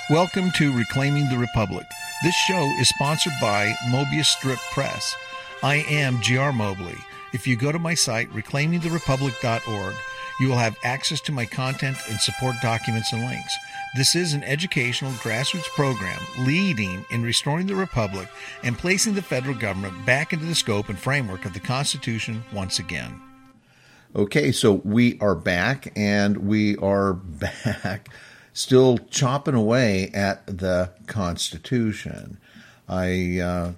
Welcome to Reclaiming the Republic. This show is sponsored by Mobius Strip Press. I am G.R. Mobley. If you go to my site, reclaimingtherepublic.org, you will have access to my content and support documents and links. This is an educational grassroots program leading in restoring the Republic and placing the federal government back into the scope and framework of the Constitution once again. Okay, so we are back, and we are back still chopping away at the Constitution. We are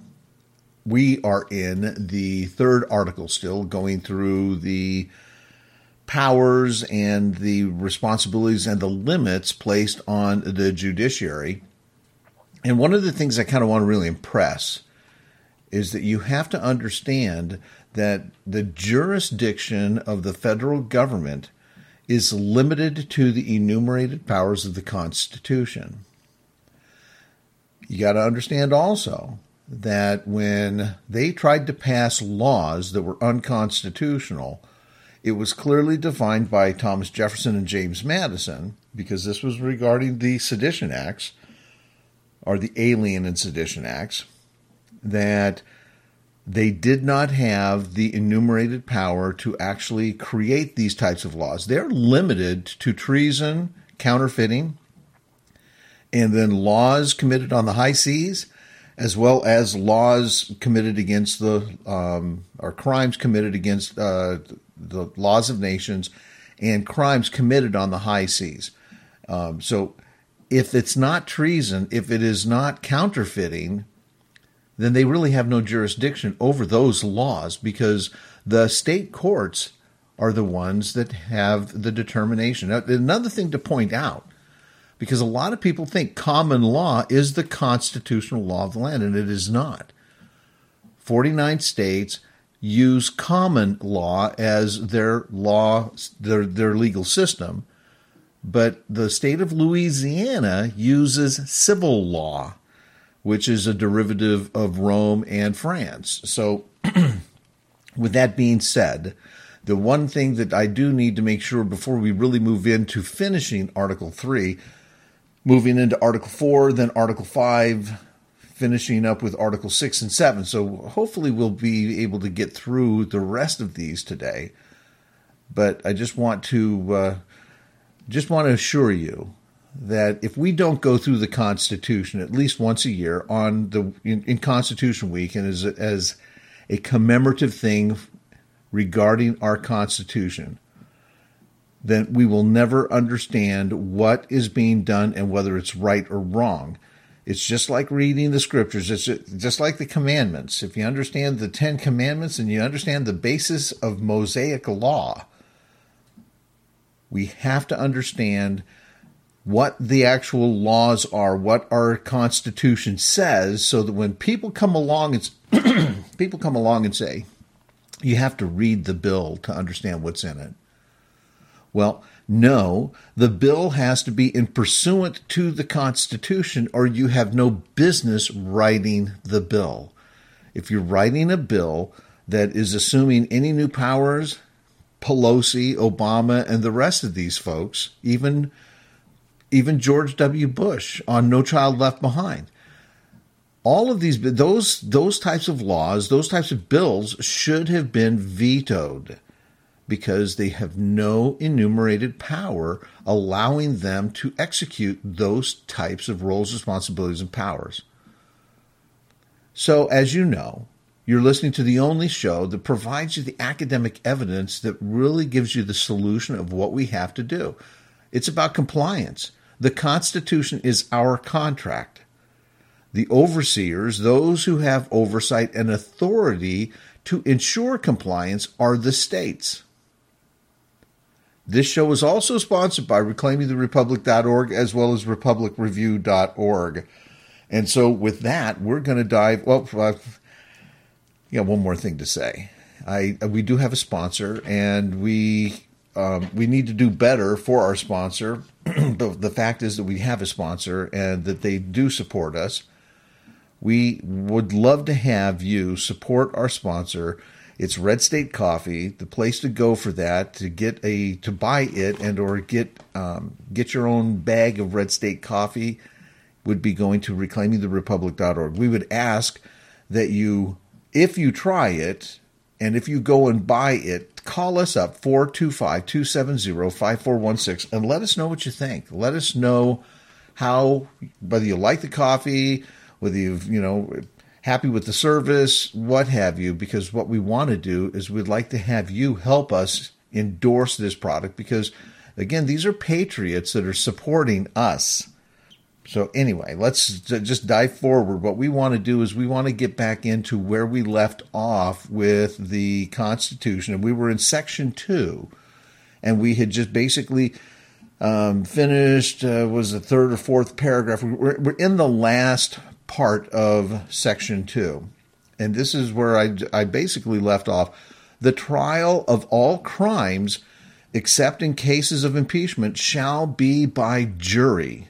in the third article still, going through the powers and the responsibilities and the limits placed on the judiciary. And one of the things I kind of want to really impress is that you have to understand that the jurisdiction of the federal government is limited to the enumerated powers of the Constitution. You got to understand also that when they tried to pass laws that were unconstitutional, it was clearly defined by Thomas Jefferson and James Madison, because this was regarding the Sedition Acts, or the Alien and Sedition Acts, that they did not have the enumerated power to actually create these types of laws. They're limited to treason, counterfeiting, and then laws committed on the high seas, as well as laws committed against or crimes committed against the laws of nations, and crimes committed on the high seas. So if it's not treason, if it is not counterfeiting, then they really have no jurisdiction over those laws, because the state courts are the ones that have the determination. Now, another thing to point out, because a lot of people think common law is the constitutional law of the land, and it is not. 49 states use common law as their law, their legal system, but the state of Louisiana uses civil law, which is a derivative of Rome and France. So with that being said, the one thing that I do need to make sure before we really move into finishing Article 3, moving into Article 4, then Article 5, finishing up with Article 6 and 7. So hopefully we'll be able to get through the rest of these today. But I just want to assure you that if we don't go through the Constitution at least once a year in Constitution Week, and as a commemorative thing regarding our Constitution, then we will never understand what is being done and whether it's right or wrong. It's just like reading the scriptures. It's just like the commandments. If you understand the 10 commandments and you understand the basis of Mosaic law, we have to understand what the actual laws are, what our Constitution says, so that when people come along and say, you have to read the bill to understand what's in it. Well, no, the bill has to be in pursuant to the Constitution, or you have no business writing the bill. If you're writing a bill that is assuming any new powers, Pelosi, Obama, and the rest of these folks, even George W. Bush on No Child Left Behind. All of those types of laws, those types of bills should have been vetoed, because they have no enumerated power allowing them to execute those types of roles, responsibilities, and powers. So, as you know, you're listening to the only show that provides you the academic evidence that really gives you the solution of what we have to do. It's about compliance. The Constitution is our contract. The overseers, those who have oversight and authority to ensure compliance, are the states. This show is also sponsored by reclaimingtherepublic.org as well as republicreview.org. And so with that, we're going to dive... Well, one more thing to say. We do have a sponsor, and we need to do better for our sponsor. But the fact is that we have a sponsor and that they do support us. We would love to have you support our sponsor. It's Red State Coffee, the place to go for that, to buy it and or get your own bag of Red State Coffee. would be going to reclaimingtherepublic.org. We would ask that you, if you try it, and if you go and buy it, call us up, 425-270-5416, and let us know what you think. Let us know how, whether you like the coffee, whether you've, happy with the service, what have you, because what we want to do is we'd like to have you help us endorse this product because, again, these are patriots that are supporting us. So anyway, let's just dive forward. What we want to do is we want to get back into where we left off with the Constitution. And we were in Section 2, and we had just basically finished, was the third or fourth paragraph. We're in the last part of Section 2. And this is where I basically left off. The trial of all crimes, except in cases of impeachment, shall be by jury.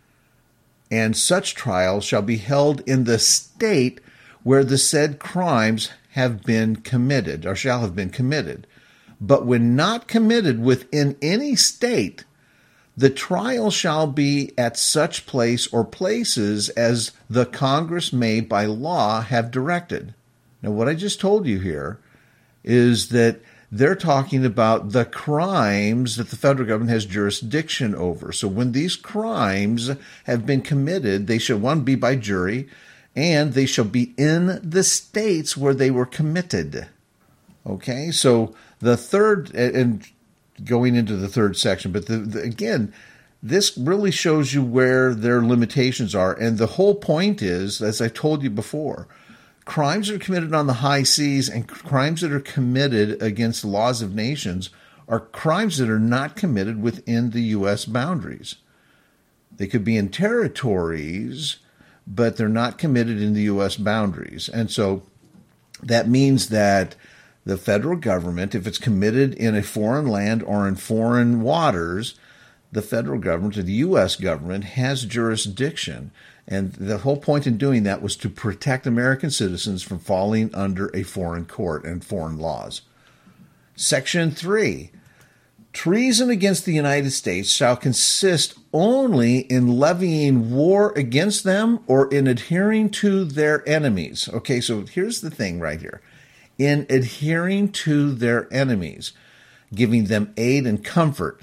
And such trial shall be held in the state where the said crimes have been committed, or shall have been committed. But when not committed within any state, the trial shall be at such place or places as the Congress may by law have directed. Now, what I just told you here is that they're talking about the crimes that the federal government has jurisdiction over. So when these crimes have been committed, they shall, one, be by jury, and they shall be in the states where they were committed. Okay, so the third, and going into the third section, but again, this really shows you where their limitations are. And the whole point is, as I told you before, crimes that are committed on the high seas and crimes that are committed against the laws of nations are crimes that are not committed within the U.S. boundaries. They could be in territories, but they're not committed in the U.S. boundaries. And so that means that the federal government, if it's committed in a foreign land or in foreign waters, the federal government or the U.S. government has jurisdiction. And the whole point in doing that was to protect American citizens from falling under a foreign court and foreign laws. Section 3, treason against the United States shall consist only in levying war against them or in adhering to their enemies. Okay, so here's the thing right here. In adhering to their enemies, giving them aid and comfort.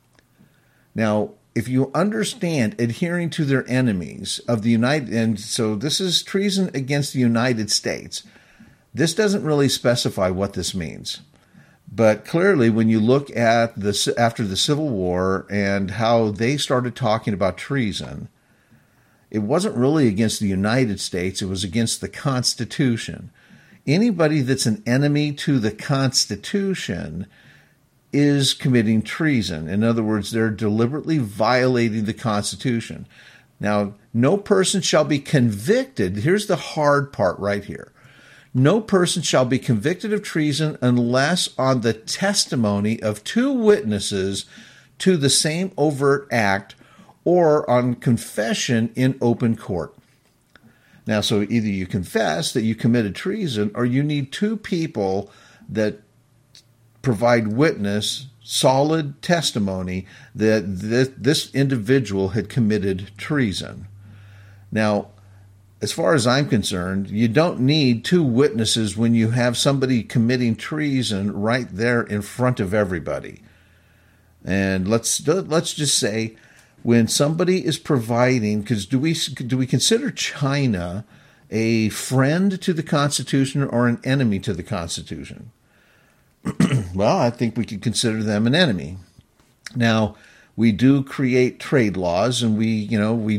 Now, if you understand adhering to their enemies of the United, and so this is treason against the United States. This doesn't really specify what this means. But clearly, when you look at this after the Civil War and how they started talking about treason, it wasn't really against the United States. It was against the Constitution. Anybody that's an enemy to the Constitution is committing treason. In other words, they're deliberately violating the Constitution. Now, no person shall be convicted. Here's the hard part right here. No person shall be convicted of treason unless on the testimony of two witnesses to the same overt act or on confession in open court. Now, so either you confess that you committed treason or you need two people that provide witness, solid testimony that this individual had committed treason. Now, as far as I'm concerned, you don't need two witnesses when you have somebody committing treason right there in front of everybody. And let's just say when somebody is providing, because do we consider China a friend to the Constitution or an enemy to the Constitution? Well, I think we could consider them an enemy. Now, we do create trade laws, and we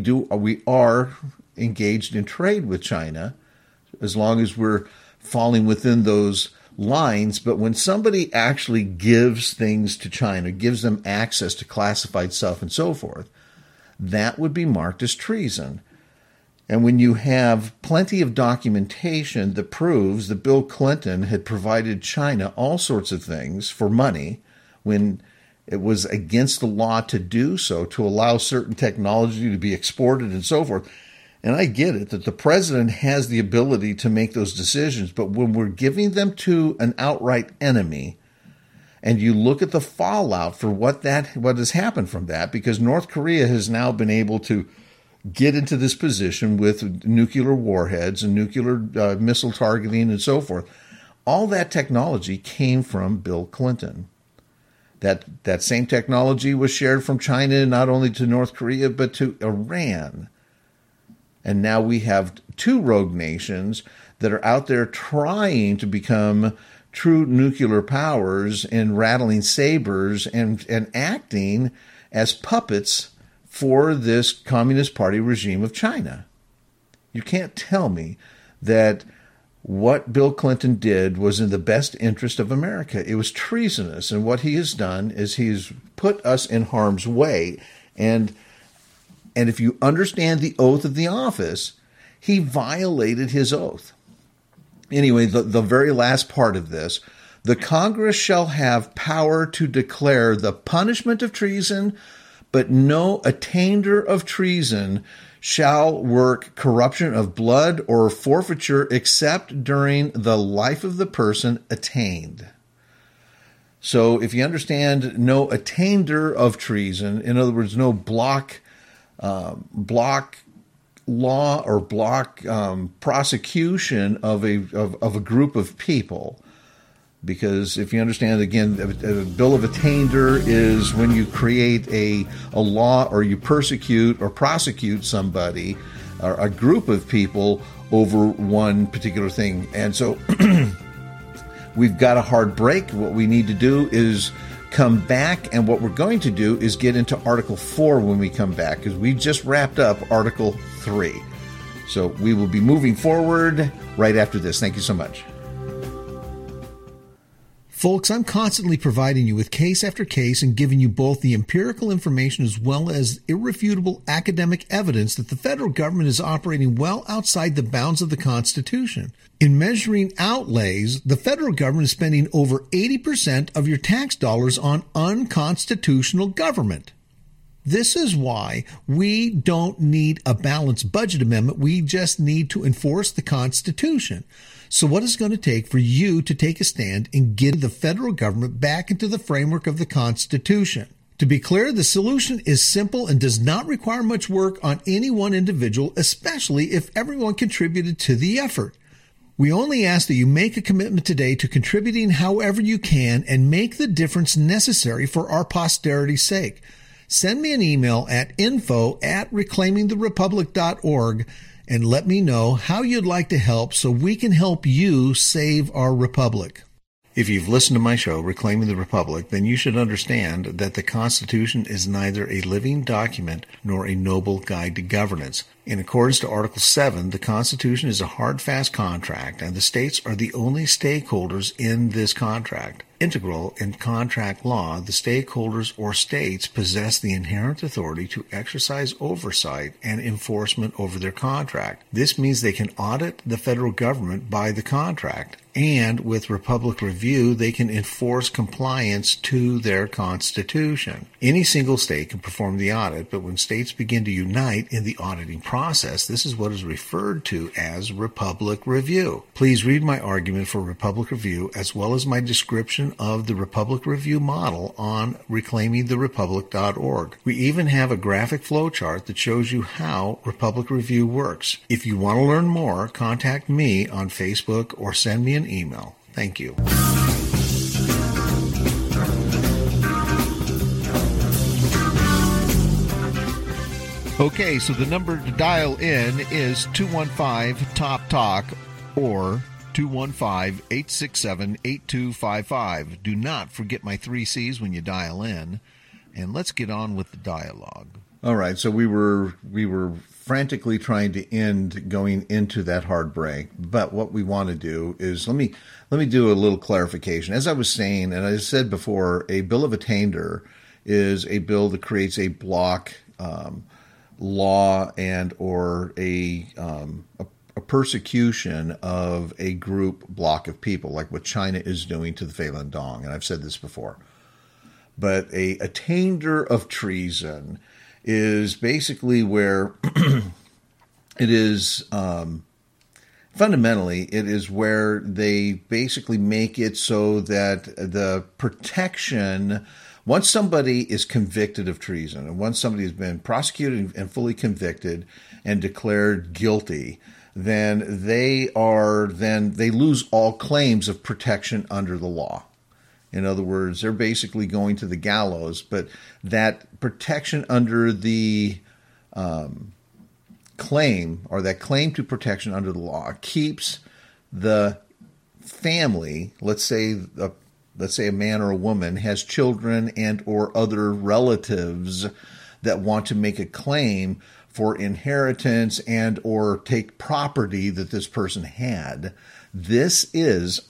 are engaged in trade with China, as long as we're falling within those lines. But when somebody actually gives things to China, gives them access to classified stuff and so forth, that would be marked as treason. And when you have plenty of documentation that proves that Bill Clinton had provided China all sorts of things for money when it was against the law to do so, to allow certain technology to be exported and so forth. And I get it that the president has the ability to make those decisions, but when we're giving them to an outright enemy, and you look at the fallout for what has happened from that, because North Korea has now been able to get into this position with nuclear warheads and nuclear missile targeting and so forth. All that technology came from Bill Clinton. That same technology was shared from China not only to North Korea but to Iran. And now we have two rogue nations that are out there trying to become true nuclear powers and rattling sabers and acting as puppets for this Communist Party regime of China. You can't tell me that what Bill Clinton did was in the best interest of America. It was treasonous, and what he has done is he's put us in harm's way. And if you understand the oath of the office, he violated his oath. Anyway, the very last part of this, the Congress shall have power to declare the punishment of treason, but no attainder of treason shall work corruption of blood or forfeiture except during the life of the person attainted. So if you understand no attainder of treason, in other words, no block law or block prosecution of a group of people. Because if you understand, again, a bill of attainder is when you create a law or you persecute or prosecute somebody or a group of people over one particular thing. And so we've got a hard break. What we need to do is come back, and what we're going to do is get into Article 4 when we come back, because we just wrapped up Article 3. So we will be moving forward right after this. Thank you so much. Folks, I'm constantly providing you with case after case and giving you both the empirical information as well as irrefutable academic evidence that the federal government is operating well outside the bounds of the Constitution. In measuring outlays, the federal government is spending over 80% of your tax dollars on unconstitutional government. This is why we don't need a balanced budget amendment. We just need to enforce the Constitution. So what is it going to take for you to take a stand and get the federal government back into the framework of the Constitution? To be clear, the solution is simple and does not require much work on any one individual, especially if everyone contributed to the effort. We only ask that you make a commitment today to contributing however you can and make the difference necessary for our posterity's sake. Send me an email at info@reclaimingtherepublic.org and let me know how you'd like to help so we can help you save our republic. If you've listened to my show, Reclaiming the Republic, then you should understand that the Constitution is neither a living document nor a noble guide to governance. In accordance to Article 7, the Constitution is a hard, fast contract, and the states are the only stakeholders in this contract. Integral in contract law, the stakeholders or states possess the inherent authority to exercise oversight and enforcement over their contract. This means they can audit the federal government by the contract, and with Republic Review, they can enforce compliance to their Constitution. Any single state can perform the audit, but when states begin to unite in the auditing process, this is what is referred to as Republic Review. Please read my argument for Republic Review as well as my description of the Republic Review model on reclaimingtherepublic.org. We even have a graphic flowchart that shows you how Republic Review works. If you want to learn more, contact me on Facebook or send me an email. Thank you. Okay, so the number to dial in is 215-TOP-TALK or 215-867-8255. Do not forget my 3 C's when you dial in, and let's get on with the dialogue. All right, so we were frantically trying to end going into that hard break, but what we want to do is let me do a little clarification. As I was saying, and I said before, a bill of attainder is a bill that creates a block law and or a persecution of a group block of people, like what China is doing to the Falun Gong, and I've said this before. But a attainder of treason is basically where it is fundamentally, it is where they basically make it so that the protection Once somebody is convicted of treason, and once somebody has been prosecuted and fully convicted and declared guilty, then they lose all claims of protection under the law. In other words, they're basically going to the gallows, but that protection under the claim, or that claim to protection under the law, keeps the family, let's say a man or a woman has children and or other relatives that want to make a claim for inheritance and or take property that this person had. This is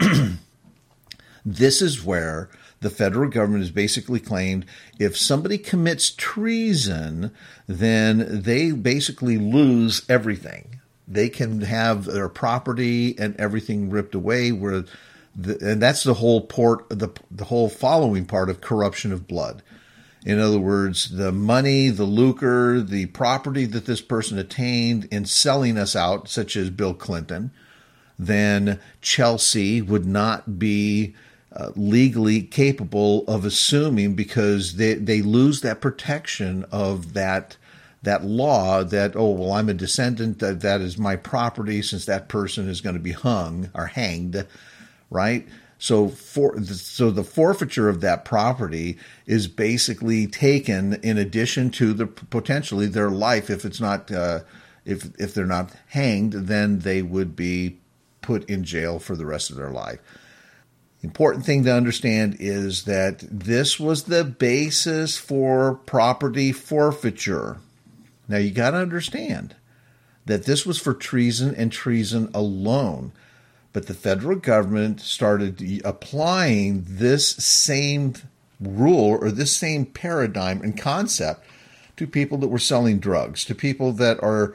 where the federal government has basically claimed if somebody commits treason, then they basically lose everything. They can have their property and everything ripped away, and that's the whole following part of corruption of blood. In other words, the money, the lucre, the property that this person attained in selling us out, such as Bill Clinton, then Chelsea would not be legally capable of assuming, because they lose that protection of that law that, oh, well, I'm a descendant, that is my property since that person is going to be hung or hanged, right? So the forfeiture of that property is basically taken in addition to the potentially their life. If it's not, if they're not hanged, then they would be put in jail for the rest of their life. Important thing to understand is that this was the basis for property forfeiture. Now you got to understand that this was for treason and treason alone. But the federal government started applying this same rule or this same paradigm and concept to people that were selling drugs, to people that are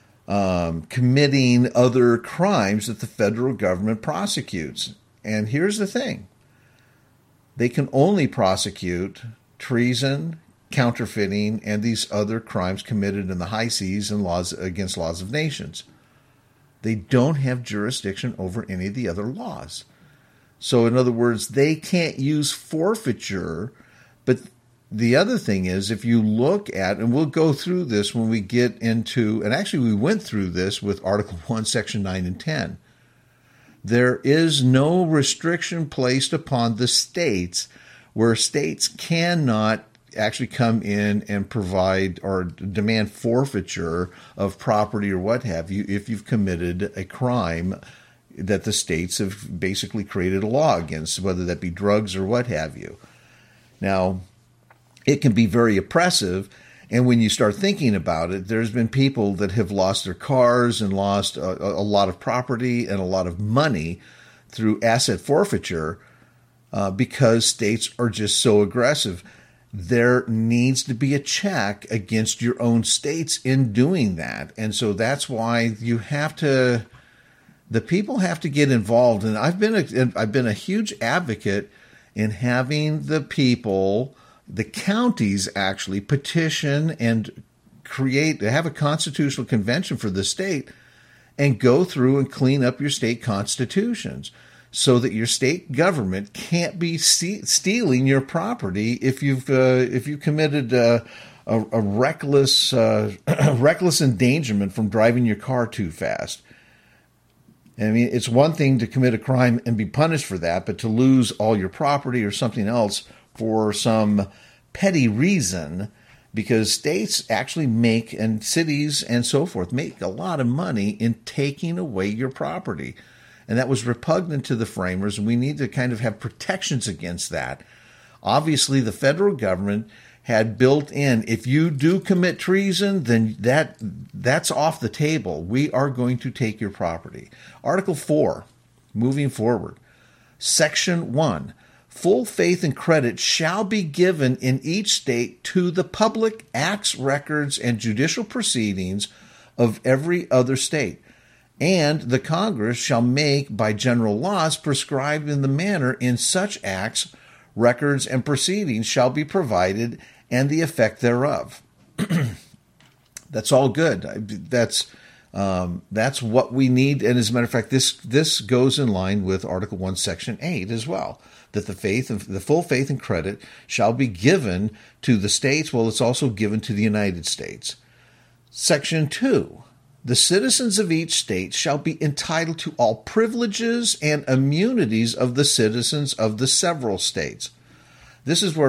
committing other crimes that the federal government prosecutes. And here's the thing. They can only prosecute treason, counterfeiting, and these other crimes committed in the high seas and against laws of nations. They don't have jurisdiction over any of the other laws. So in other words, they can't use forfeiture. But the other thing is, if you look at, and we'll go through this when we get into, and actually we went through this with Article 1, Section 9 and 10. There is no restriction placed upon the states where states cannot actually come in and provide or demand forfeiture of property or what have you if you've committed a crime that the states have basically created a law against, whether that be drugs or what have you. Now, it can be very oppressive, and when you start thinking about it, there's been people that have lost their cars and lost a lot of property and a lot of money through asset forfeiture because states are just so aggressive. There needs to be a check against your own states in doing that. And so that's why the people have to get involved. And I've been a huge advocate in having the people, the counties actually petition and have a constitutional convention for the state and go through and clean up your state constitutions, so that your state government can't be stealing your property if you've committed a reckless endangerment from driving your car too fast. I mean, it's one thing to commit a crime and be punished for that, but to lose all your property or something else for some petty reason, because states actually make, and cities and so forth, make a lot of money in taking away your property. And that was repugnant to the framers, and we need to kind of have protections against that. Obviously, the federal government had built in, if you do commit treason, then that's off the table. We are going to take your property. Article 4, moving forward. Section 1, full faith and credit shall be given in each state to the public acts, records, and judicial proceedings of every other state. And the Congress shall make by general laws prescribed in the manner in such acts, records, and proceedings shall be provided, and the effect thereof. That's all good. That's That's what we need. And as a matter of fact, this goes in line with Article 1, Section 8 as well, that the full faith and credit shall be given to the states. Well, it's also given to the United States. Section 2, the citizens of each state shall be entitled to all privileges and immunities of the citizens of the several states. This is where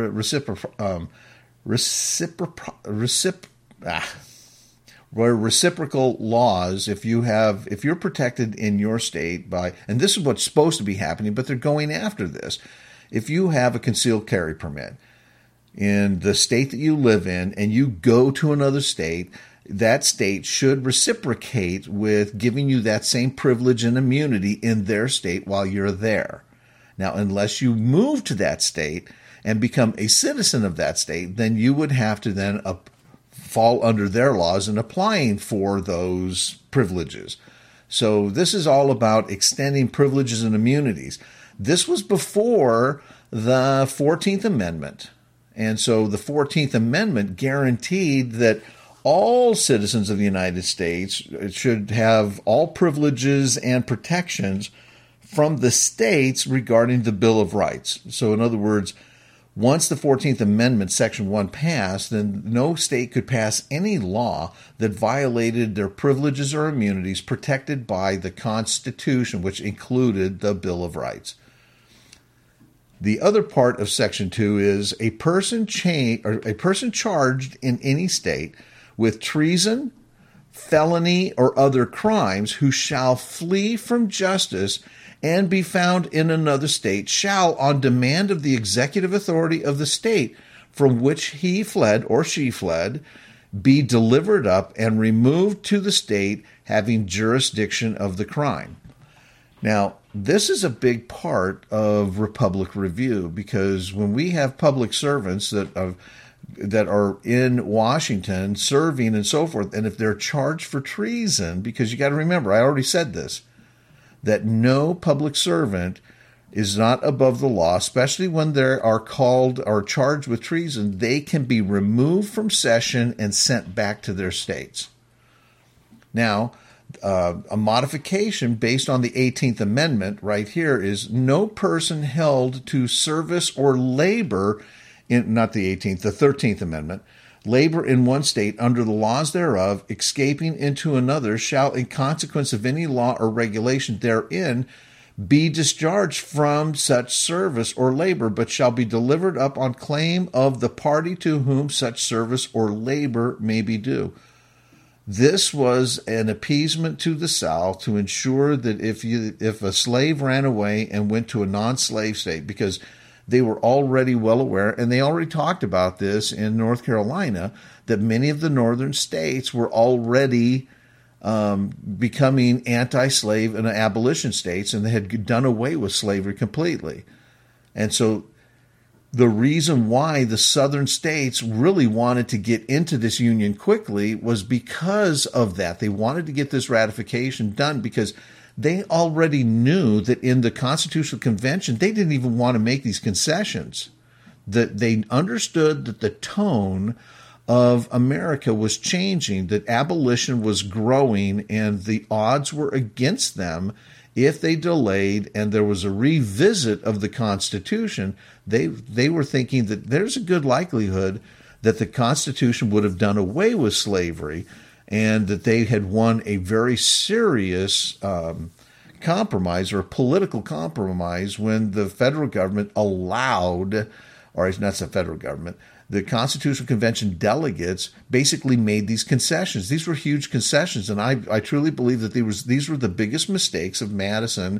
reciprocal laws, if you're protected in your state by, and this is what's supposed to be happening, but they're going after this. If you have a concealed carry permit in the state that you live in and you go to another state, that state should reciprocate with giving you that same privilege and immunity in their state while you're there. Now, unless you move to that state and become a citizen of that state, then you would have to then fall under their laws in applying for those privileges. So this is all about extending privileges and immunities. This was before the 14th Amendment. And so the 14th Amendment guaranteed that all citizens of the United States should have all privileges and protections from the states regarding the Bill of Rights. So in other words, once the 14th Amendment, Section 1 passed, then no state could pass any law that violated their privileges or immunities protected by the Constitution, which included the Bill of Rights. The other part of Section 2 is a person charged in any state with treason, felony, or other crimes who shall flee from justice and be found in another state shall, on demand of the executive authority of the state from which he fled or she fled, be delivered up and removed to the state having jurisdiction of the crime. Now, this is a big part of Republic Review, because when we have public servants that are in Washington serving and so forth, and if they're charged for treason, because you got to remember, I already said this, that no public servant is not above the law, especially when they are called or charged with treason. They can be removed from session and sent back to their states. Now, a modification based on the 18th Amendment right here is no person held to service or labor in, not the 18th, the 13th Amendment, labor in one state under the laws thereof, escaping into another, shall, in consequence of any law or regulation therein, be discharged from such service or labor, but shall be delivered up on claim of the party to whom such service or labor may be due. This was an appeasement to the South to ensure that if a slave ran away and went to a non-slave state, because they were already well aware, and they already talked about this in North Carolina, that many of the northern states were already becoming anti-slave and abolition states, and they had done away with slavery completely. And so the reason why the southern states really wanted to get into this union quickly was because of that. They wanted to get this ratification done because they already knew that in the Constitutional Convention, they didn't even want to make these concessions. That they understood that the tone of America was changing, that abolition was growing, and the odds were against them if they delayed and there was a revisit of the Constitution. They were thinking that there's a good likelihood that the Constitution would have done away with slavery, and that they had won a very serious compromise or political compromise when the federal government allowed, or not the federal government, the Constitutional Convention delegates basically made these concessions. These were huge concessions, and I truly believe that these were the biggest mistakes of Madison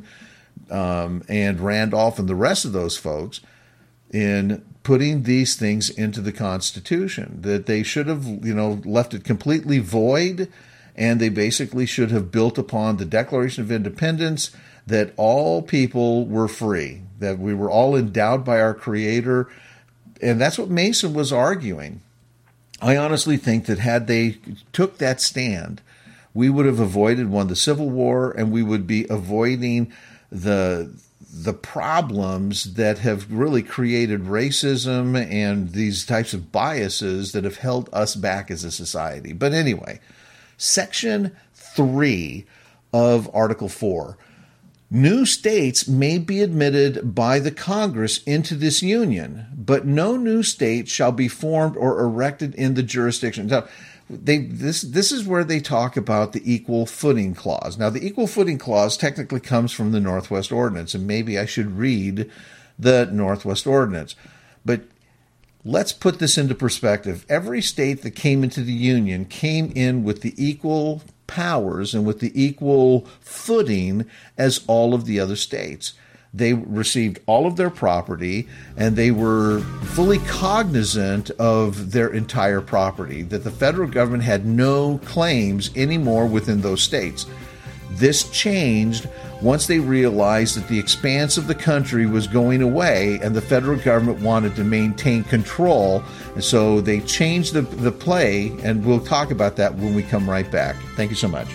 and Randolph and the rest of those folks in putting these things into the Constitution, that they should have, left it completely void, and they basically should have built upon the Declaration of Independence, that all people were free, that we were all endowed by our Creator. And that's what Mason was arguing. I honestly think that had they took that stand, we would have avoided the Civil War, and we would be avoiding the problems that have really created racism and these types of biases that have held us back as a society. But anyway, Section 3 of Article 4. New states may be admitted by the Congress into this union, but no new state shall be formed or erected in the jurisdiction. Now, this is where they talk about the equal footing clause. Now, the equal footing clause technically comes from the Northwest Ordinance, and maybe I should read the Northwest Ordinance. But let's put this into perspective. Every state that came into the Union came in with the equal powers and with the equal footing as all of the other states. They received all of their property, and they were fully cognizant of their entire property, that the federal government had no claims anymore within those states. This changed once they realized that the expanse of the country was going away and the federal government wanted to maintain control. And so they changed the play, and we'll talk about that when we come right back. Thank you so much.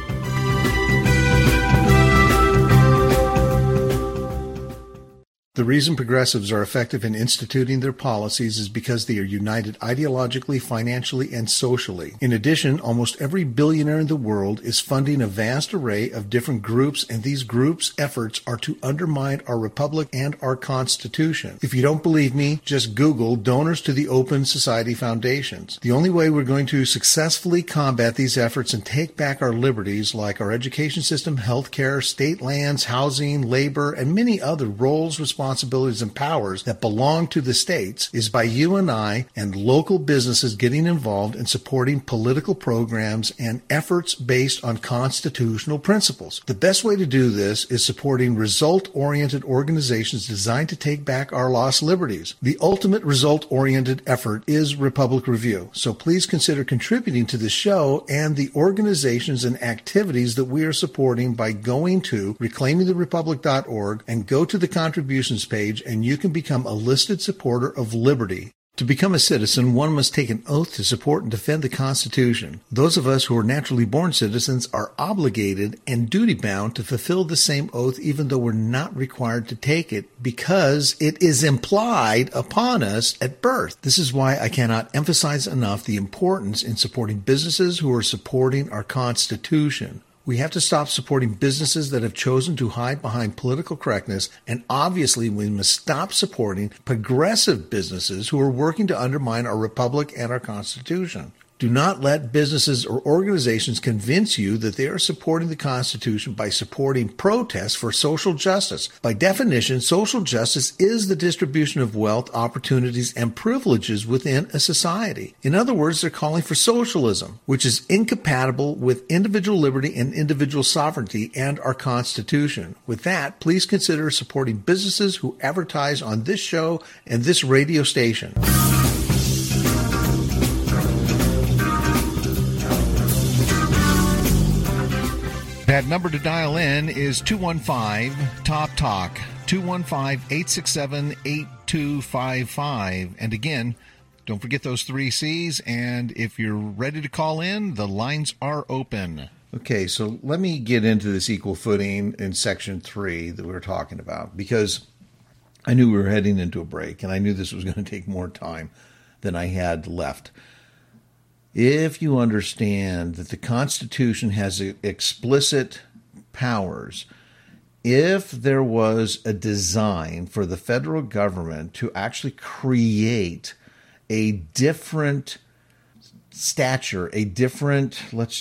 The reason progressives are effective in instituting their policies is because they are united ideologically, financially, and socially. In addition, almost every billionaire in the world is funding a vast array of different groups, and these groups' efforts are to undermine our republic and our Constitution. If you don't believe me, just Google donors to the Open Society Foundations. The only way we're going to successfully combat these efforts and take back our liberties, like our education system, healthcare, state lands, housing, labor, and many other roles, responsibilities, and powers that belong to the states, is by you and I and local businesses getting involved and supporting political programs and efforts based on constitutional principles. The best way to do this is supporting result-oriented organizations designed to take back our lost liberties. The ultimate result-oriented effort is Republic Review, so please consider contributing to the show and the organizations and activities that we are supporting by going to reclaimingtherepublic.org and go to the contributions page, and you can become a listed supporter of liberty. To become a citizen, one must take an oath to support and defend the Constitution. Those of us who are naturally born citizens are obligated and duty-bound to fulfill the same oath, even though we're not required to take it, because it is implied upon us at birth. This is why I cannot emphasize enough the importance in supporting businesses who are supporting our Constitution. We have to stop supporting businesses that have chosen to hide behind political correctness, and obviously we must stop supporting progressive businesses who are working to undermine our republic and our Constitution. Do not let businesses or organizations convince you that they are supporting the Constitution by supporting protests for social justice. By definition, social justice is the distribution of wealth, opportunities, and privileges within a society. In other words, they're calling for socialism, which is incompatible with individual liberty and individual sovereignty and our Constitution. With that, please consider supporting businesses who advertise on this show and this radio station. That number to dial in is 215-TOP-TALK, 215-867-8255. And again, don't forget those 3 C's, and if you're ready to call in, the lines are open. Okay, so let me get into this equal footing in Section 3 that we were talking about, because I knew we were heading into a break, and I knew this was going to take more time than I had left. If you understand that the Constitution has explicit powers, if there was a design for the federal government to actually create a different stature, a different, what's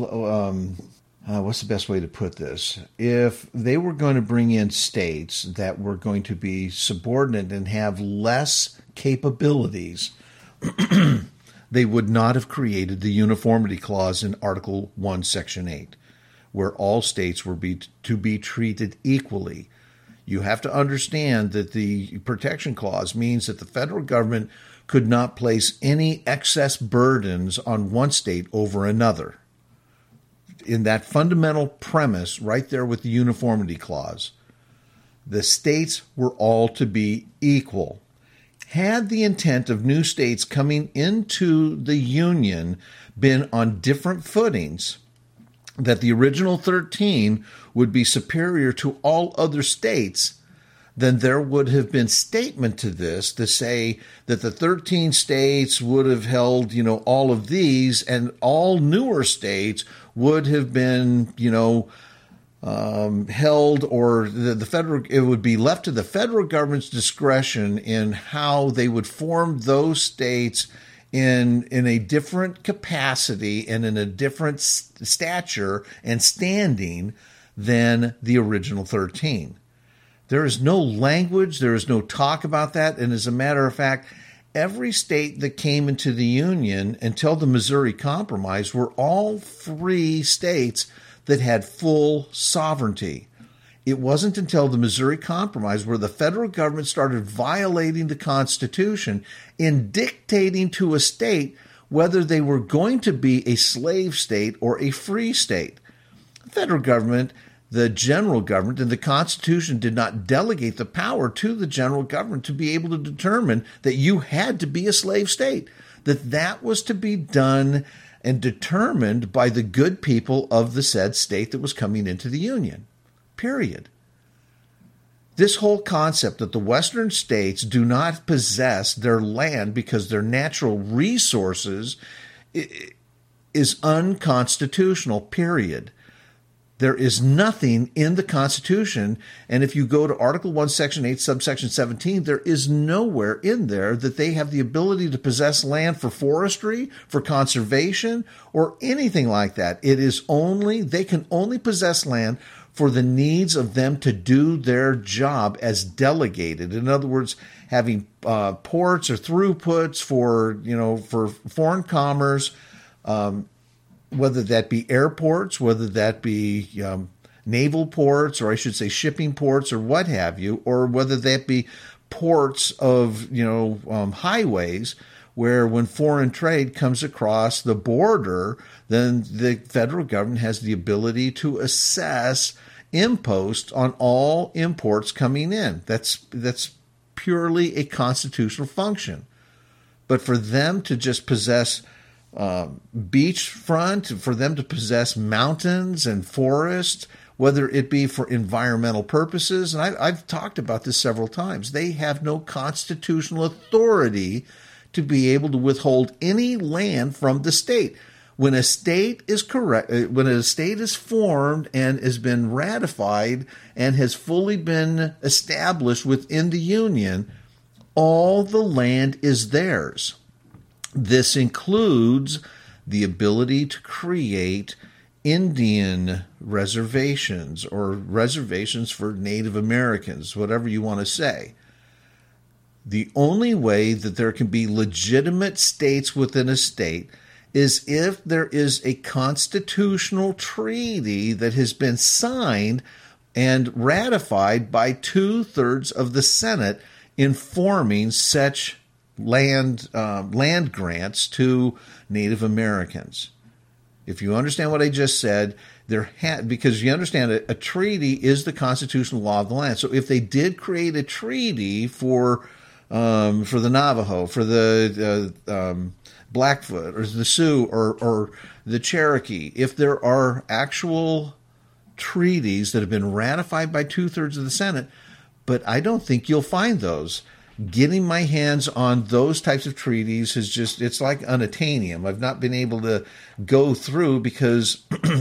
the best way to put this? If they were going to bring in states that were going to be subordinate and have less capabilities, they would not have created the uniformity clause in Article 1, Section 8, where all states were to be treated equally. You have to understand that the protection clause means that the federal government could not place any excess burdens on one state over another. In that fundamental premise right there with the uniformity clause, the states were all to be equal. Had the intent of new states coming into the Union been on different footings, that the original 13 would be superior to all other states, then there would have been statement to this to say that the 13 states would have held, all of these, and all newer states would have been, held, or the federal, it would be left to the federal government's discretion in how they would form those states in a different capacity and in a different stature and standing than the original 13. There is no language, there is no talk about that, and as a matter of fact, every state that came into the Union until the Missouri Compromise were all free states that had full sovereignty. It wasn't until the Missouri Compromise where the federal government started violating the Constitution in dictating to a state whether they were going to be a slave state or a free state. The federal government, the general government, and the Constitution did not delegate the power to the general government to be able to determine that you had to be a slave state, that was to be done and determined by the good people of the said state that was coming into the Union. Period. This whole concept that the Western states do not possess their land because their natural resources is unconstitutional, period. There is nothing in the Constitution, and if you go to Article 1, Section 8, subsection 17, there is nowhere in there that they have the ability to possess land for forestry, for conservation, or anything like that. It is only, they can only possess land for the needs of them to do their job as delegated. In other words, having ports or throughputs for foreign commerce, whether that be airports, whether that be naval ports, or I should say shipping ports, or what have you, or whether that be ports of highways, where when foreign trade comes across the border, then the federal government has the ability to assess impost on all imports coming in. That's purely a constitutional function. But for them to just possess beachfront, for them to possess mountains and forests, whether it be for environmental purposes, and I've talked about this several times, they have no constitutional authority to be able to withhold any land from the state. When a state is when a state is formed and has been ratified and has fully been established within the Union, all the land is theirs. This includes the ability to create Indian reservations or reservations for Native Americans, whatever you want to say. The only way that there can be legitimate states within a state is if there is a constitutional treaty that has been signed and ratified by 2/3 of the Senate informing such land grants to Native Americans. If you understand what I just said, because you understand a treaty is the constitutional law of the land. So if they did create a treaty for the Navajo, for the Blackfoot, or the Sioux, or the Cherokee, if there are actual treaties that have been ratified by 2/3 of the Senate, but I don't think you'll find those. Getting my hands on those types of treaties is just, it's like unattainium. I've not been able to go through because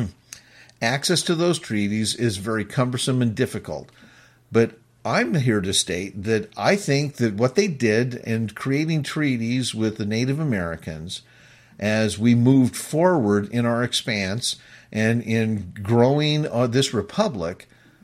access to those treaties is very cumbersome and difficult. But I'm here to state that I think that what they did in creating treaties with the Native Americans as we moved forward in our expanse and in growing this republic,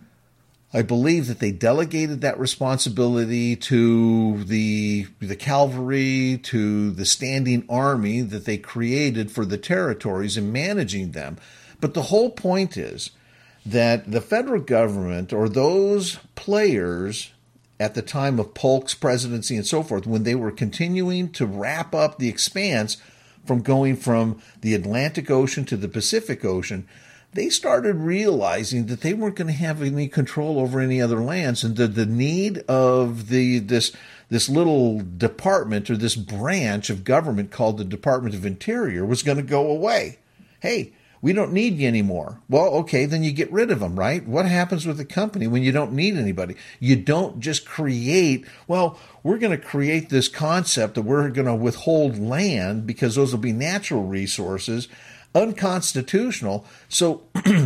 I believe that they delegated that responsibility to the cavalry, to the standing army that they created for the territories and managing them. But the whole point is that the federal government, or those players at the time of Polk's presidency and so forth, when they were continuing to wrap up the expanse from going from the Atlantic Ocean to the Pacific Ocean, they started realizing that they weren't going to have any control over any other lands, and that the need of this little department, or this branch of government called the Department of Interior, was going to go away. Hey, We don't need you anymore. Well, okay, then you get rid of them, right? What happens with a company when you don't need anybody? You don't just create, well, we're going to create this concept that we're going to withhold land because those will be natural resources, unconstitutional. So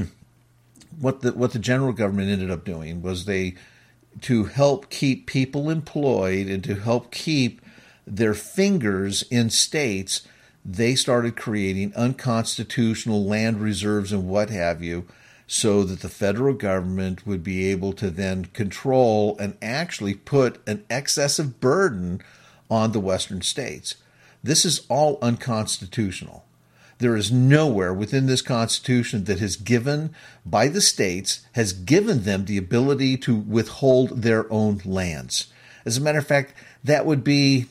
what the general government ended up doing was to help keep people employed and to help keep their fingers in states, they started creating unconstitutional land reserves and what have you, so that the federal government would be able to then control and actually put an excessive burden on the western states. This is all unconstitutional. There is nowhere within this Constitution that has given, by the states, has given them the ability to withhold their own lands. As a matter of fact, that would be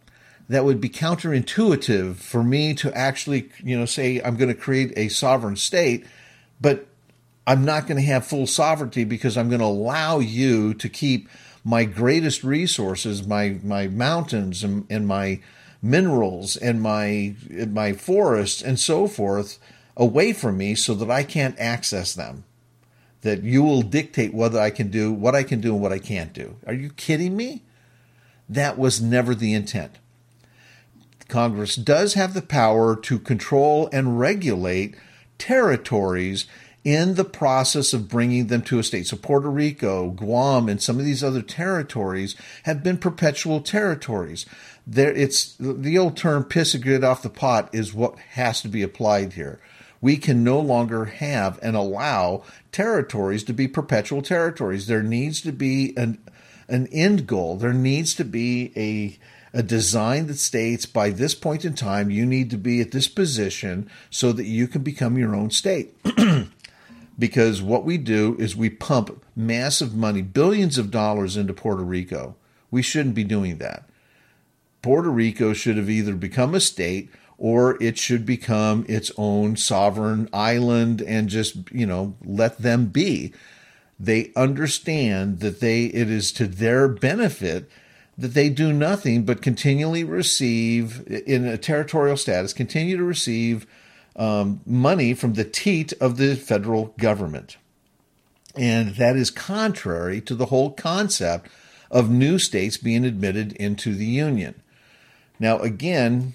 counterintuitive for me to actually, say I'm going to create a sovereign state, but I'm not going to have full sovereignty because I'm going to allow you to keep my greatest resources, my mountains and my minerals and my forests and so forth away from me so that I can't access them. That you will dictate what I can do and what I can't do. Are you kidding me? That was never the intent. Congress does have the power to control and regulate territories in the process of bringing them to a state. So Puerto Rico, Guam, and some of these other territories have been perpetual territories. It's the old term "piss a grit off the pot" is what has to be applied here. We can no longer have and allow territories to be perpetual territories. There needs to be an end goal. There needs to be a design that states by this point in time you need to be at this position so that you can become your own state. Because what we do is we pump massive money, billions of dollars into Puerto Rico. We shouldn't be doing that. Puerto Rico should have either become a state or it should become its own sovereign island and just, let them be. They understand that it is to their benefit that they do nothing but continually receive, in a territorial status, continue to receive money from the teat of the federal government. And that is contrary to the whole concept of new states being admitted into the Union. Now, again,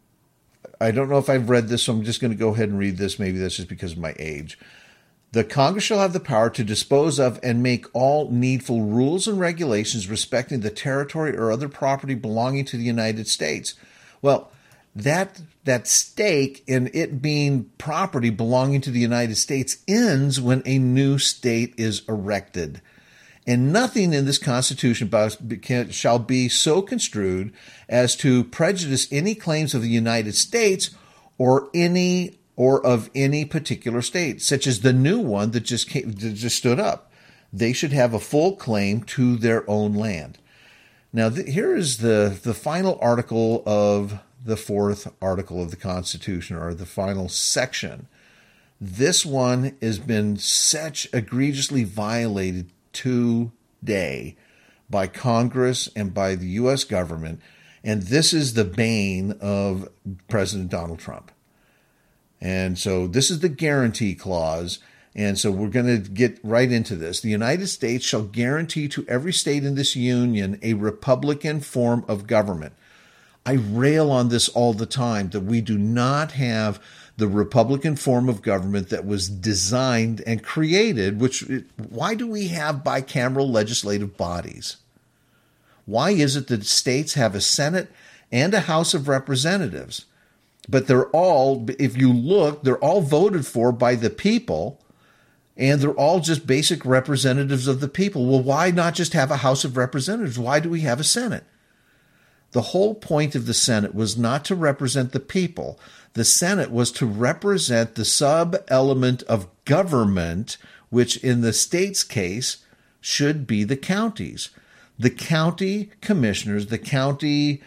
I don't know if I've read this, so I'm just going to go ahead and read this. Maybe that's just because of my age. The Congress shall have the power to dispose of and make all needful rules and regulations respecting the territory or other property belonging to the United States. Well, that stake in it being property belonging to the United States ends when a new state is erected. And nothing in this Constitution shall be so construed as to prejudice any claims of the United States or of any particular state, such as the new one that just stood up. They should have a full claim to their own land. Now, here is the final article of the fourth article of the Constitution, or the final section. This one has been such egregiously violated today by Congress and by the U.S. government, and this is the bane of President Donald Trump. And so this is the guarantee clause, and so we're going to get right into this. The United States shall guarantee to every state in this union a republican form of government. I rail on this all the time, that we do not have the Republican form of government that was designed and created, why do we have bicameral legislative bodies? Why is it that states have a Senate and a House of Representatives? But they're all, if you look, they're all voted for by the people, and they're all just basic representatives of the people. Well, why not just have a House of Representatives? Why do we have a Senate? The whole point of the Senate was not to represent the people. The Senate was to represent the sub-element of government, which in the state's case should be the counties. The county commissioners, the county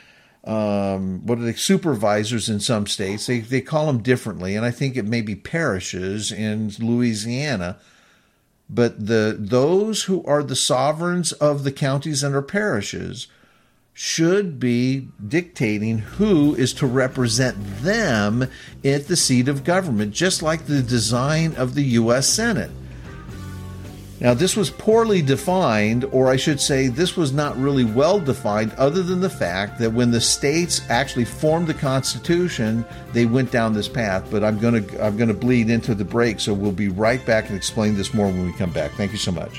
supervisors in some states, they call them differently, and I think it may be parishes in Louisiana. But those who are the sovereigns of the counties and our parishes should be dictating who is to represent them at the seat of government, just like the design of the U.S. Senate. Now, this was poorly defined, or I should say this was not really well defined, other than the fact that when the states actually formed the Constitution, they went down this path. But I'm going to bleed into the break, so we'll be right back and explain this more when we come back. Thank you so much.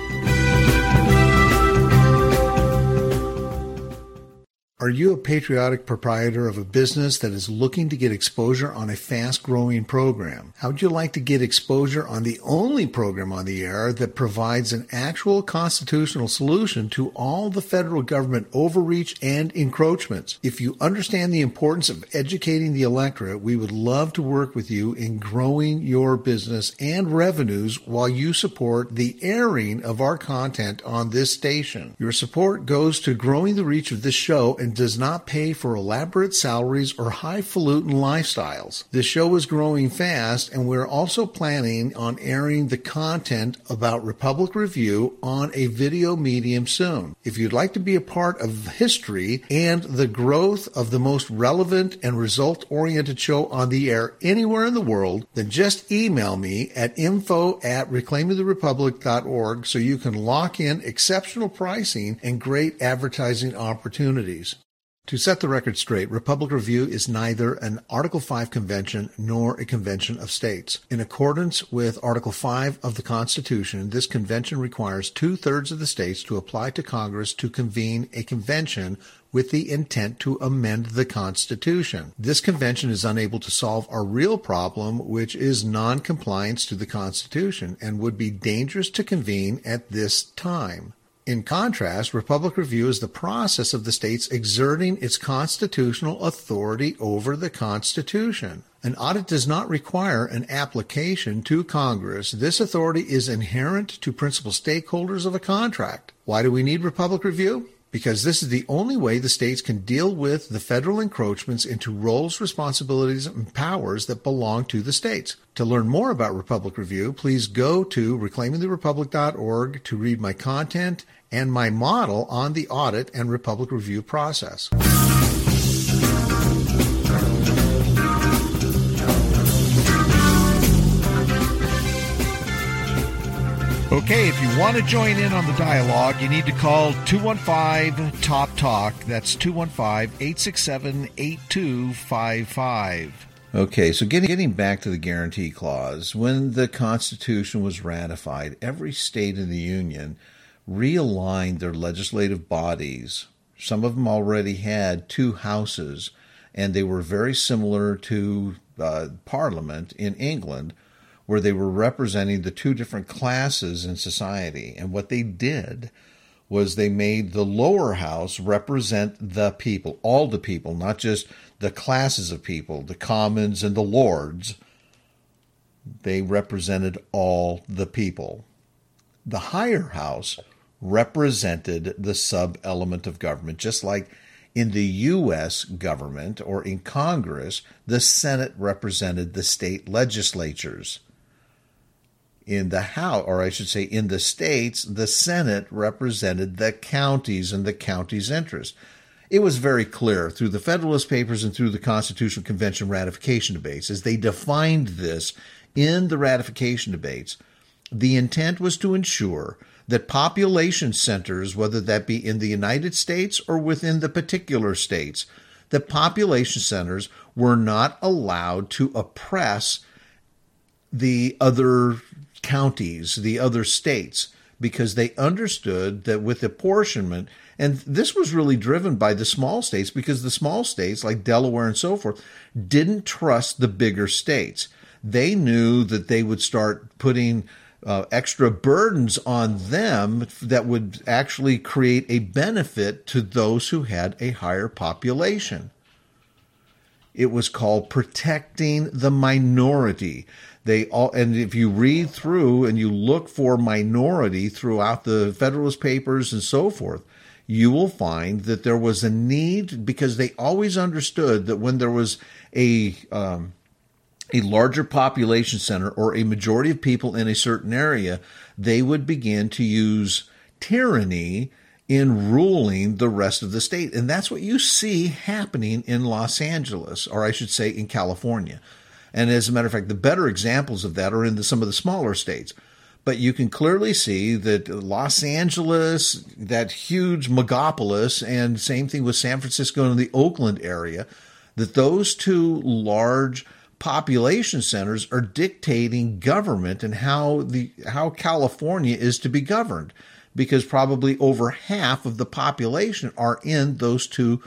Are you a patriotic proprietor of a business that is looking to get exposure on a fast-growing program? How would you like to get exposure on the only program on the air that provides an actual constitutional solution to all the federal government overreach and encroachments? If you understand the importance of educating the electorate, we would love to work with you in growing your business and revenues while you support the airing of our content on this station. Your support goes to growing the reach of this show and does not pay for elaborate salaries or highfalutin lifestyles. This show is growing fast, and we're also planning on airing the content about Republic Review on a video medium soon. If you'd like to be a part of history and the growth of the most relevant and result-oriented show on the air anywhere in the world, then just email me at info@reclaimingtherepublic.org so you can lock in exceptional pricing and great advertising opportunities. To set the record straight, Republic Review is neither an Article 5 convention nor a convention of states. In accordance with Article 5 of the Constitution, this convention requires 2/3 of the states to apply to Congress to convene a convention with the intent to amend the Constitution. This convention is unable to solve our real problem, which is non-compliance to the Constitution, and would be dangerous to convene at this time. In contrast, Republic Review is the process of the states exerting its constitutional authority over the Constitution. An audit does not require an application to Congress. This authority is inherent to principal stakeholders of a contract. Why do we need Republic Review? Because this is the only way the states can deal with the federal encroachments into roles, responsibilities, and powers that belong to the states. To learn more about Republic Review, please go to reclaimingtherepublic.org to read my content and my model on the audit and Republic Review process. Okay, if you want to join in on the dialogue, you need to call 215-TOP-TALK. That's 215-867-8255. Okay, so getting back to the guarantee clause, when the Constitution was ratified, every state in the Union realigned their legislative bodies. Some of them already had two houses, and they were very similar to Parliament in England, where they were representing the two different classes in society. And what they did was they made the lower house represent the people, all the people, not just the classes of people, the commons and the lords. They represented all the people. The higher house represented the sub-element of government, just like in the U.S. government or in Congress, the Senate represented the state legislatures. In the House, or I should say in the states, the Senate represented the counties and the county's interest. It was very clear through the Federalist Papers and through the Constitutional Convention ratification debates, as they defined this in the ratification debates. The intent was to ensure that population centers, whether that be in the United States or within the particular states, that population centers were not allowed to oppress the other counties, the other states, because they understood that with apportionment, and this was really driven by the small states, because the small states like Delaware and so forth didn't trust the bigger states. They knew that they would start putting extra burdens on them that would actually create a benefit to those who had a higher population. It was called protecting the minority. And if you read through and you look for minority throughout the Federalist Papers and so forth, you will find that there was a need, because they always understood that when there was a larger population center or a majority of people in a certain area, they would begin to use tyranny in ruling the rest of the state. And that's what you see happening in Los Angeles, or I should say in California. And as a matter of fact, the better examples of that are in some of the smaller states. But you can clearly see that Los Angeles, that huge megapolis, and same thing with San Francisco and the Oakland area, that those two large population centers are dictating government and how California is to be governed, because probably over half of the population are in those two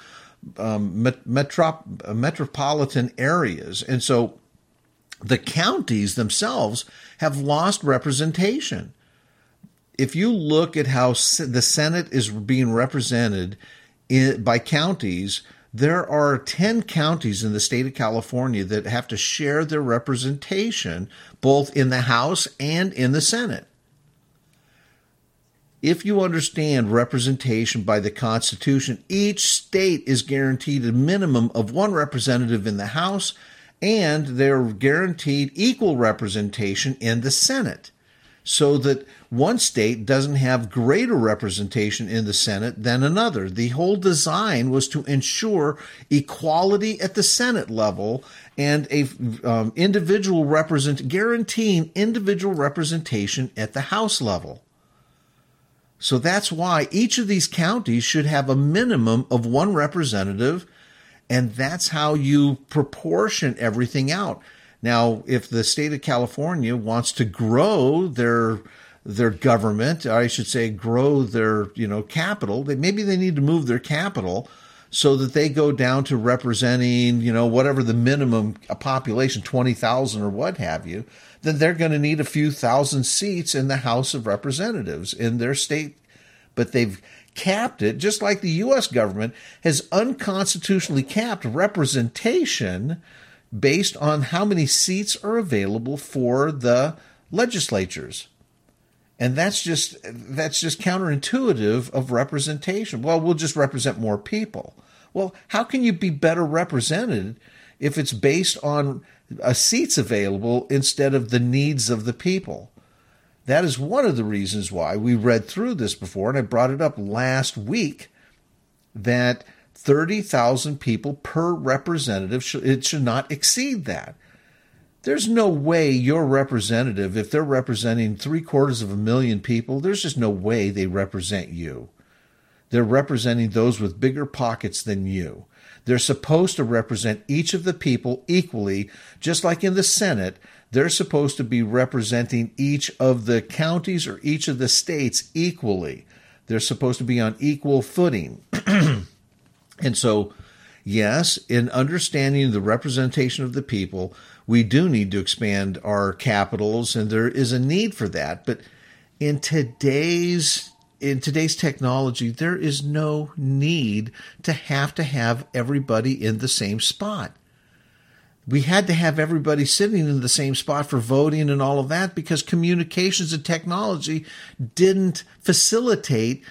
metropolitan areas. And so the counties themselves have lost representation. If you look at how the Senate is being represented by counties, there are 10 counties in the state of California that have to share their representation both in the House and in the Senate. If you understand representation by the Constitution, each state is guaranteed a minimum of one representative in the House, and they're guaranteed equal representation in the Senate, so that one state doesn't have greater representation in the Senate than another. The whole design was to ensure equality at the Senate level and guaranteeing individual representation at the House level. So that's why each of these counties should have a minimum of one representative, and that's how you proportion everything out. Now, if the state of California wants to grow their government, I should say grow their capital, maybe they need to move their capital so that they go down to representing whatever the minimum population, 20,000 or what have you, then they're going to need a few thousand seats in the House of Representatives in their state. But they've capped it, just like the U.S. government has unconstitutionally capped representation based on how many seats are available for the legislatures. And that's just counterintuitive of representation. Well, we'll just represent more people. Well, how can you be better represented if it's based on seats available instead of the needs of the people? That is one of the reasons why we read through this before, and I brought it up last week, that 30,000 people per representative, it should not exceed that. There's no way your representative, if they're representing 750,000 people, there's just no way they represent you. They're representing those with bigger pockets than you. They're supposed to represent each of the people equally, just like in the Senate. They're supposed to be representing each of the counties or each of the states equally. They're supposed to be on equal footing. And so, yes, in understanding the representation of the people, we do need to expand our capitals, and there is a need for that. But in today's technology, there is no need to have everybody in the same spot. We had to have everybody sitting in the same spot for voting and all of that because communications and technology didn't facilitate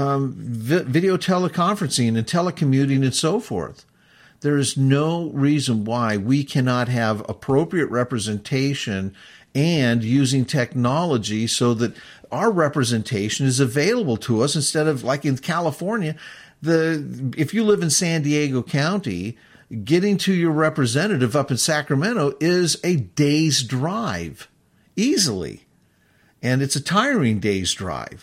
video teleconferencing and telecommuting and so forth. There is no reason why we cannot have appropriate representation and using technology so that our representation is available to us instead of, like in California, if you live in San Diego County, getting to your representative up in Sacramento is a day's drive, easily. And it's a tiring day's drive.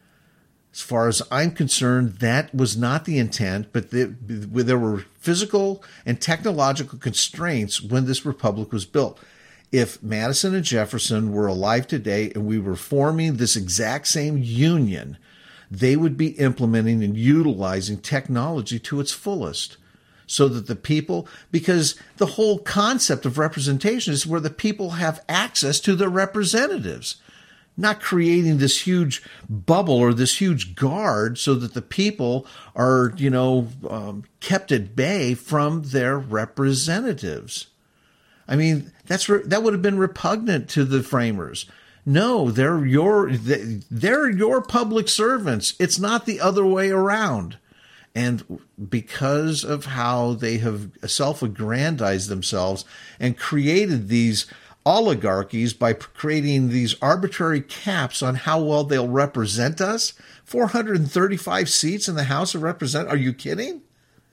As far as I'm concerned, that was not the intent, but there were physical and technological constraints when this republic was built. If Madison and Jefferson were alive today and we were forming this exact same union, they would be implementing and utilizing technology to its fullest so that the people, because the whole concept of representation is where the people have access to their representatives, not creating this huge bubble or this huge guard so that the people are, kept at bay from their representatives. I mean, that would have been repugnant to the framers. No, they're your public servants. It's not the other way around. And because of how they have self-aggrandized themselves and created these oligarchies by creating these arbitrary caps on how well they'll represent us. 435 seats in the House of Representatives. Are you kidding?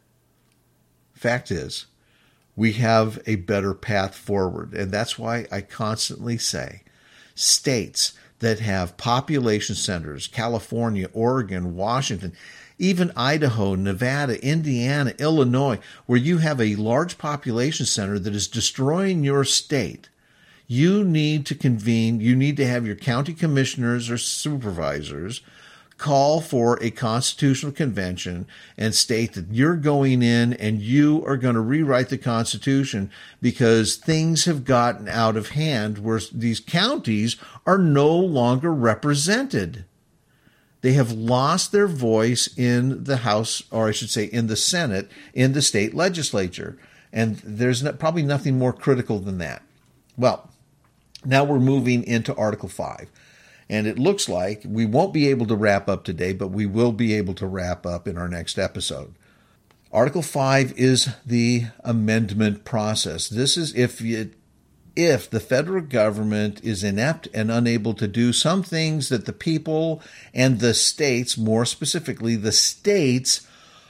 Fact is, we have a better path forward. And that's why I constantly say states that have population centers, California, Oregon, Washington, even Idaho, Nevada, Indiana, Illinois, where you have a large population center that is destroying your state, you need to convene, you need to have your county commissioners or supervisors call for a constitutional convention and state that you're going in and you are going to rewrite the Constitution because things have gotten out of hand where these counties are no longer represented. They have lost their voice in the House, or I should say in the Senate, in the state legislature. And there's probably nothing more critical than that. Well, now we're moving into Article 5. And it looks like we won't be able to wrap up today, but we will be able to wrap up in our next episode. Article 5 is the amendment process. This is if the federal government is inept and unable to do some things that the people and the states, more specifically the states,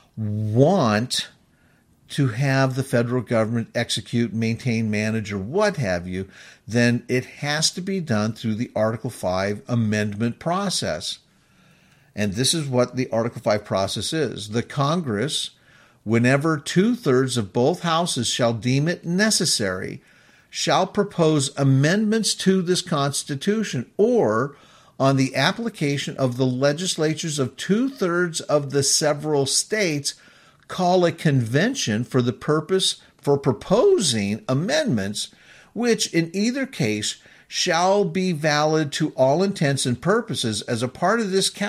want to have the federal government execute, maintain, manage, or what have you, then it has to be done through the Article 5 amendment process. And this is what the Article 5 process is. The Congress, whenever 2/3 of both houses shall deem it necessary, shall propose amendments to this Constitution, or on the application of the legislatures of 2/3 of the several states, call a convention for the purpose for proposing amendments, which in either case shall be valid to all intents and purposes as a part of this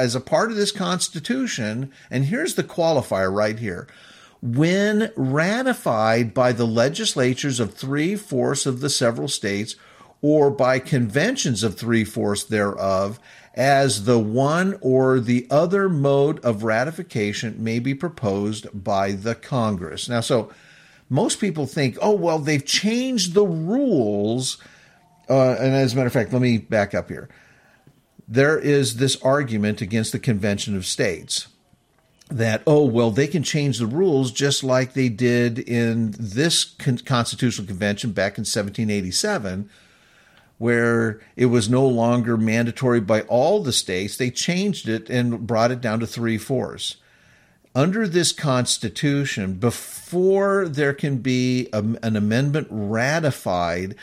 Constitution. And here's the qualifier right here: when ratified by the legislatures of 3/4 of the several states, or by conventions of 3/4 thereof, as the one or the other mode of ratification may be proposed by the Congress. Now, so most people think, oh, well, they've changed the rules. And as a matter of fact, let me back up here. There is this argument against the Convention of States that, oh, well, they can change the rules just like they did in this Constitutional Convention back in 1787, where it was no longer mandatory by all the states. They changed it and brought it down to 3/4. Under this Constitution, before there can be an amendment ratified,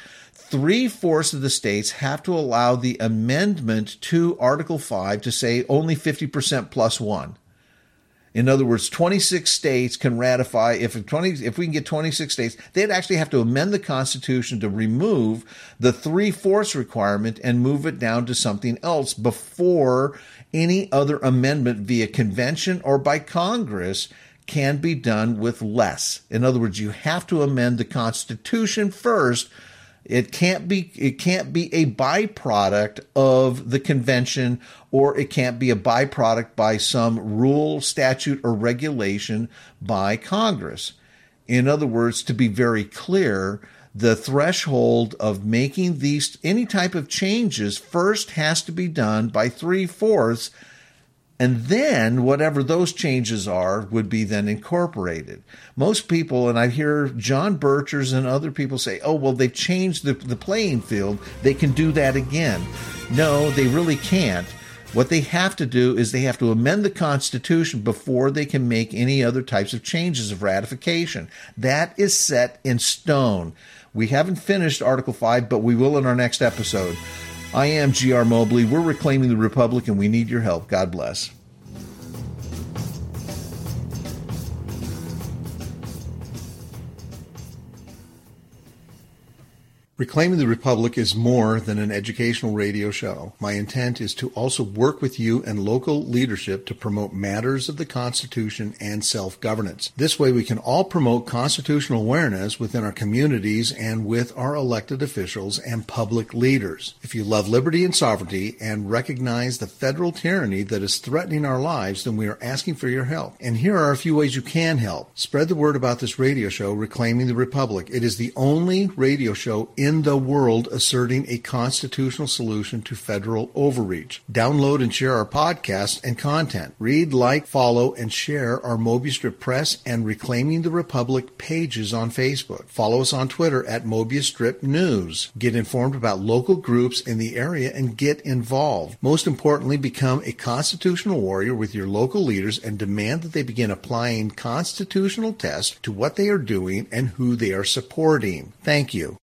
3/4 of the states have to allow the amendment to Article 5 to say only 50% plus one. In other words, 26 states can ratify. If we can get 26 states, they'd actually have to amend the Constitution to remove the 3/4 requirement and move it down to something else before any other amendment via convention or by Congress can be done with less. In other words, you have to amend the Constitution first. It can't be a byproduct of the convention, or it can't be a byproduct by some rule, statute, or regulation by Congress. In other words, to be very clear, the threshold of making any type of changes first has to be done by 3/4, and then whatever those changes are would be then incorporated. Most people, and I hear John Birchers and other people say, oh, well, they've changed the playing field. They can do that again. No, they really can't. What they have to do is they have to amend the Constitution before they can make any other types of changes of ratification. That is set in stone. We haven't finished Article 5, but we will in our next episode. I am G.R. Mobley. We're reclaiming the Republic, and we need your help. God bless. Reclaiming the Republic is more than an educational radio show. My intent is to also work with you and local leadership to promote matters of the Constitution and self-governance. This way we can all promote constitutional awareness within our communities and with our elected officials and public leaders. If you love liberty and sovereignty and recognize the federal tyranny that is threatening our lives, then we are asking for your help. And here are a few ways you can help. Spread the word about this radio show, Reclaiming the Republic. It is the only radio show in in the world asserting a constitutional solution to federal overreach. Download and share our podcast and content. Read, like, follow, and share our Mobius Strip Press and Reclaiming the Republic pages on Facebook. Follow us on Twitter at Mobius Strip News. Get informed about local groups in the area and get involved. Most importantly, become a constitutional warrior with your local leaders and demand that they begin applying constitutional tests to what they are doing and who they are supporting. Thank you.